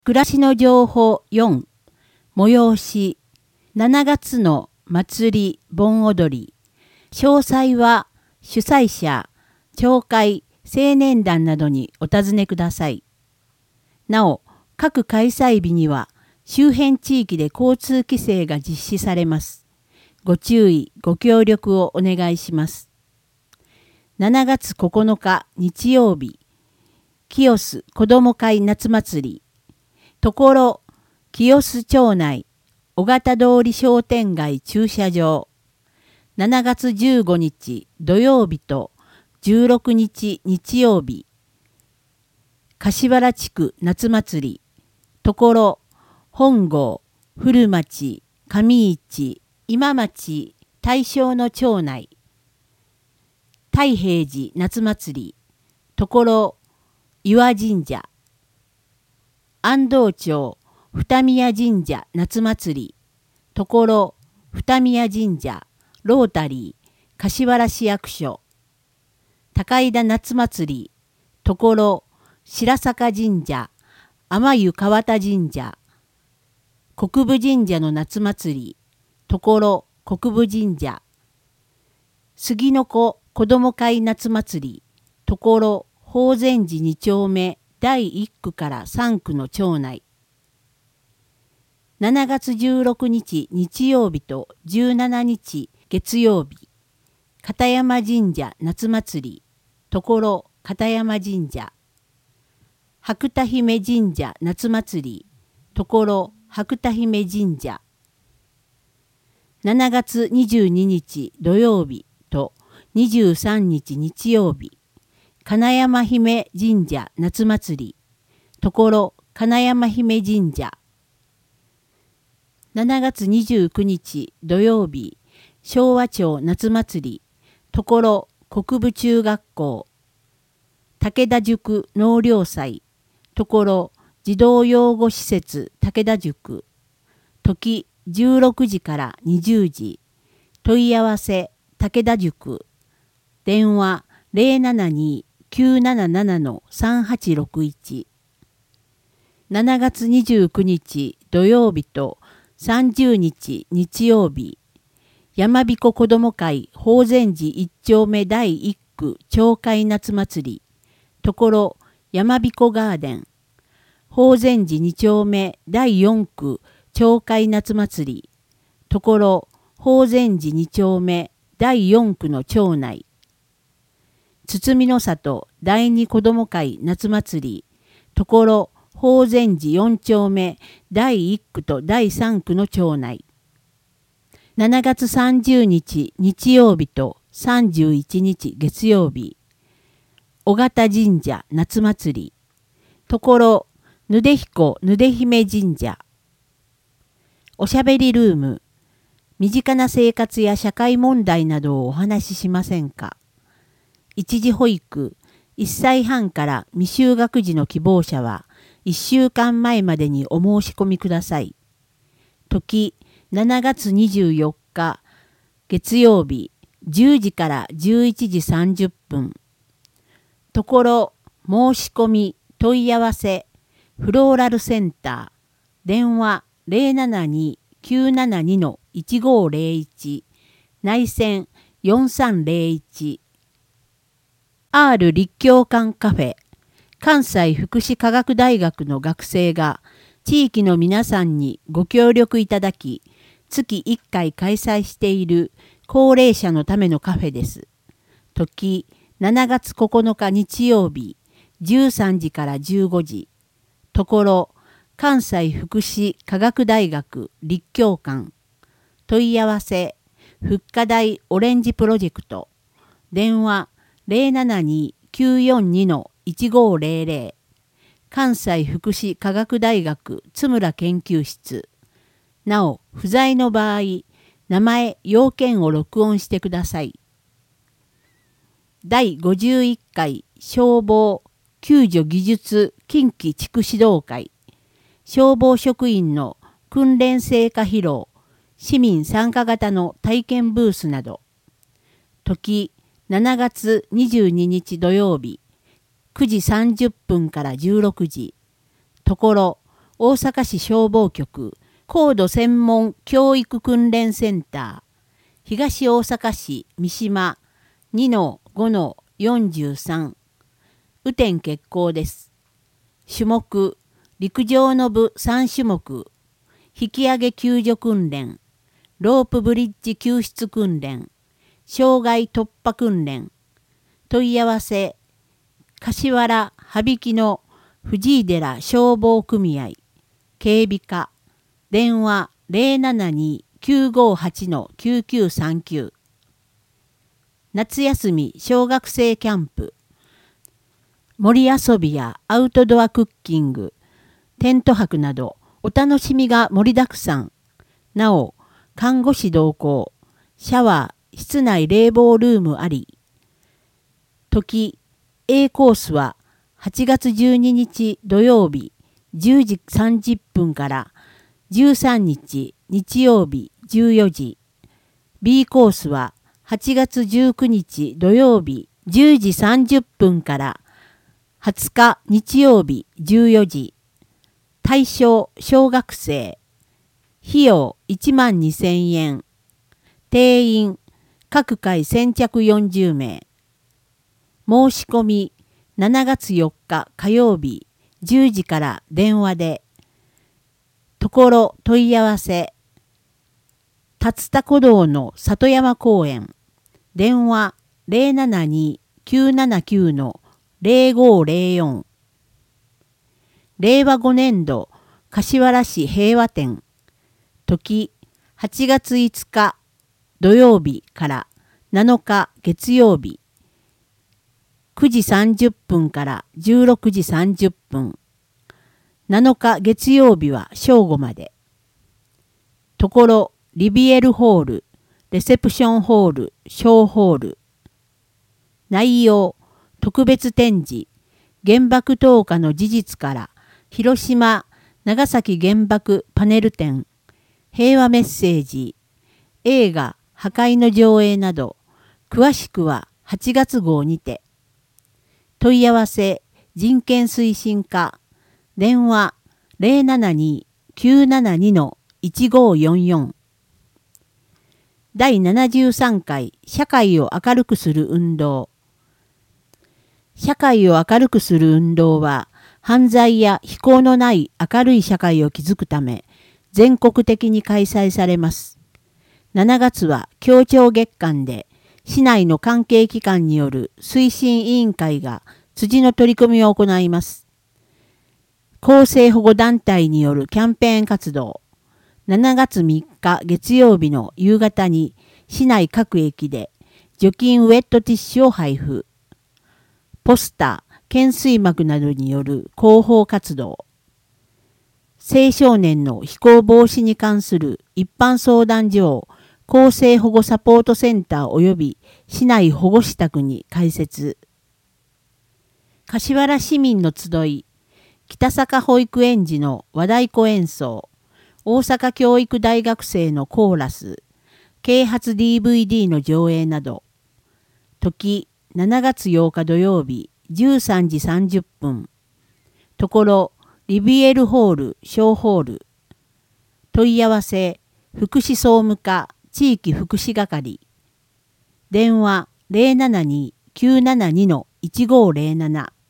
暮らしの情報4、催し、7月の祭り盆踊り、詳細は主催者、教会、青年団などにお尋ねください。なお、各開催日には周辺地域で交通規制が実施されます。ご注意、ご協力をお願いします。7月9日日曜日、清須子ども会夏祭り、ところ、清須町内、尾形通り商店街駐車場、7月15日土曜日と16日日曜日、柏原地区夏祭り、ところ、本郷、古町、上市、今町、大正の町内、太平寺夏祭り、ところ、岩神社、安藤町二宮神社夏祭り、ところ二宮神社、ロータリー、柏原市役所、高井田夏祭り、ところ白坂神社、天湯川田神社、国分神社の夏祭り、ところ国分神社、杉の子子ども会夏祭り、ところ法善寺2丁目第1区から3区の町内。7月16日日曜日と17日月曜日、片山神社夏祭り、ところ片山神社。白田姫神社夏祭り、ところ白田姫神社。7月22日土曜日と23日日曜日、金山姫神社夏祭り、ところ金山姫神社。7月29日土曜日、昭和町夏祭り、ところ国分中学校、武田塾納涼祭、ところ児童養護施設武田塾、時16時から20時、問い合わせ武田塾、電話072-977-3861。7月29日土曜日と30日日曜日、山彦子ども会法善寺1丁目第1区町会夏祭り、ところ山彦ガーデン、法善寺2丁目第4区町会夏祭り、ところ法善寺2丁目第4区の町内。堤の里第2子ども会夏祭り、ところ法善寺4丁目第1区と第3区の町内。7月30日日曜日と31日月曜日、尾形神社夏祭り、ところぬで彦ぬで姫神社。おしゃべりルーム、身近な生活や社会問題などをお話ししませんか。一時保育、1歳半から未就学児の希望者は1週間前までにお申し込みください。時7月24日月曜日10時から11時30分。ところ申し込み問い合わせフローラルセンター、電話072-972-1501、内線4301。R 立教館カフェ、関西福祉科学大学の学生が地域の皆さんにご協力いただき、月1回開催している高齢者のためのカフェです。時7月9日日曜日13時から15時。ところ関西福祉科学大学立教館。問い合わせ復課大オレンジプロジェクト。電話072-942-1500。関西福祉科学大学津村研究室。なお不在の場合、名前要件を録音してください。第51回消防救助技術近畿地区指導会、消防職員の訓練成果披露、市民参加型の体験ブースなど。時7月22日土曜日9時30分から16時。ところ大阪市消防局高度専門教育訓練センター、東大阪市三島 2-5-43、雨天決行です。種目、陸上の部3種目、引き上げ救助訓練、ロープブリッジ救出訓練、障害突破訓練、問い合わせ、柏原羽曳の藤井寺消防組合、警備課、電話 072-958-9939。夏休み小学生キャンプ、森遊びやアウトドアクッキング、テント泊などお楽しみが盛りだくさん。なお、看護師同行、シャワー、室内冷房ルームあり。時、A コースは8月12日土曜日10時30分から13日日曜日14時。B コースは8月19日土曜日10時30分から20日日曜日14時。対象小学生。費用12,000円。定員各回先着40名。申し込み7月4日火曜日10時から電話で。ところ問い合わせ。竜田古道の里山公園。電話 072-979-0504。令和5年度柏原市平和展。時8月5日土曜日から7日月曜日。9時30分から16時30分。7日月曜日は正午まで。ところリビエルホール、レセプションホール、小ホール。内容、特別展示、原爆投下の事実から広島、長崎原爆パネル展、平和メッセージ、映画破壊の上映など、詳しくは8月号にて。問い合わせ、人権推進課、電話 072-972-1544。第73回社会を明るくする運動。社会を明るくする運動は、犯罪や非行のない明るい社会を築くため、全国的に開催されます。7月は協調月間で、市内の関係機関による推進委員会が辻の取り組みを行います。厚生保護団体によるキャンペーン活動。7月3日月曜日の夕方に市内各駅で除菌ウェットティッシュを配布。ポスター、懸垂幕などによる広報活動。青少年の非行防止に関する一般相談所を厚生保護サポートセンター及び市内保護支宅に開設。柏原市民の集い、北坂保育園児の和太鼓演奏、大阪教育大学生のコーラス、啓発 DVD の上映など。時、7月8日土曜日、13時30分。ところ、リビエルホール、小ホール。問い合わせ、福祉総務課、地域福祉係。電話 072-972-1507。